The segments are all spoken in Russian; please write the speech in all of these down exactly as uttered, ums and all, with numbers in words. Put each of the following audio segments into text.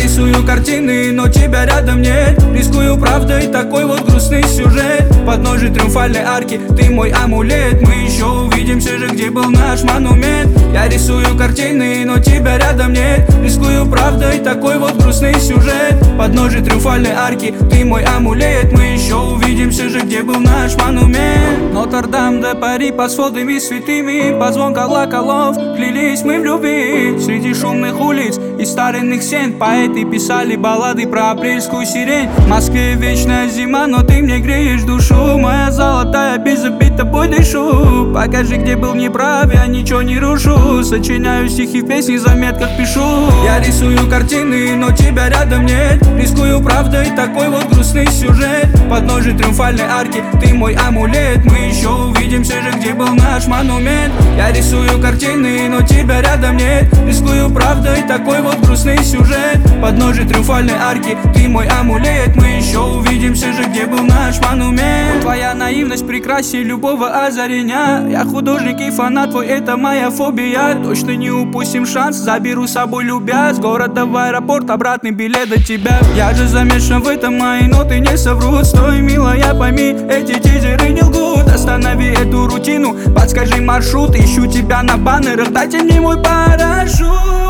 рисую картины, но тебя рядом нет. Рискую правдой, такой вот грустный сюжет. Подножие триумфальной арки, ты мой амулет. Мы еще увидимся же, где был наш монумент. Я рисую картины, но тебя рядом нет. Рискую правдой, такой вот грустный сюжет. Подножие триумфальной арки, ты мой амулет. Мы еще увидимся же, где был наш монумент. Нотр-Дам де Пари под сводами святыми, под звон колоколов клялись мы в любви. Среди шумных улиц и старинных стен поэты писали баллады про апрельскую сирень. В Москве вечная зима, но ты мне греешь душу. Моя золотая, без обид тобой дышу. Покажи, где был неправ, я ничего не рушу. Сочиняю стихи в песни, заметках пишу. Я рисую картины, но тебя рядом нет. Рискую правдой, такой вот грустный сюжет. Подножие триумфальной арки, ты мой амулет. Мы еще увидимся же, где был наш монумент. Я рисую картины, но тебя рядом нет. Рискую правдой, такой вот грустный сюжет. Подножие триумфальной арки, ты мой амулет. Мы еще увидимся же, где был наш монумент. Твоя наивность прекрасней любого озарения. Я художник и фанат твой, это моя фобия. Точно не упустим шанс, заберу с собой любя. С города в аэропорт, обратный билет до тебя. Я же замешан в этом, мои ноты не соврут. Стой, милая, пойми, эти тизеры не лгут. Останови эту рутину, подскажи маршрут. Ищу тебя на баннерах, дайте мне мой парашют.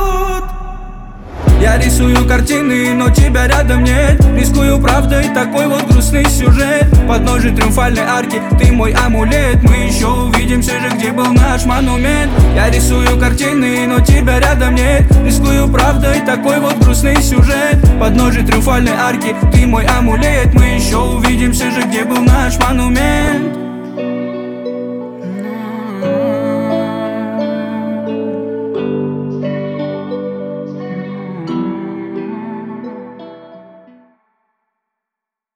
Я рисую картины, но тебя рядом нет. Рискую правдой, такой вот грустный сюжет. Подножие триумфальной арки, ты мой амулет. Мы еще увидимся же, где был наш монумент. Я рисую картины, но тебя рядом нет. Рискую правдой, такой вот грустный сюжет. Подножие триумфальной арки, ты мой амулет. Мы еще увидимся